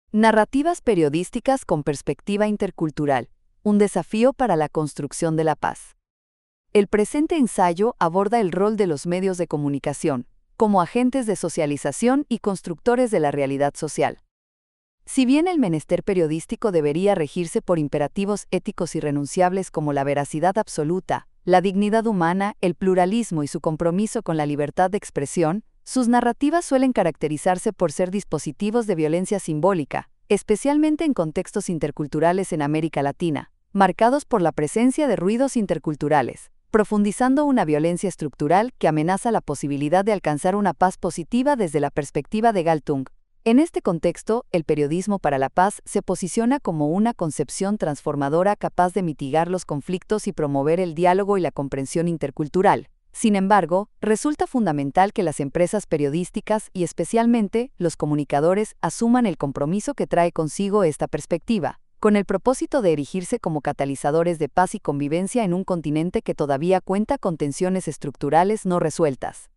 Narrativas periodísticas con perspectiva intercultural, un desafío para la construcción de la paz. El presente ensayo aborda el rol de los medios de comunicación, como agentes de socialización y constructores de la realidad social. Si bien el menester periodístico debería regirse por imperativos éticos irrenunciables como la veracidad absoluta, la dignidad humana, el pluralismo y su compromiso con la libertad de expresión, sus narrativas suelen caracterizarse por ser dispositivos de violencia simbólica, especialmente en contextos interculturales en América Latina, marcados por la presencia de ruidos interculturales, profundizando una violencia estructural que amenaza la posibilidad de alcanzar una paz positiva desde la perspectiva de Galtung. En este contexto, el periodismo para la paz se posiciona como una concepción transformadora capaz de mitigar los conflictos y promover el diálogo y la comprensión intercultural. Sin embargo, resulta fundamental que las empresas periodísticas y especialmente los comunicadores asuman el compromiso que trae consigo esta perspectiva, con el propósito de erigirse como catalizadores de paz y convivencia en un continente que todavía cuenta con tensiones estructurales no resueltas.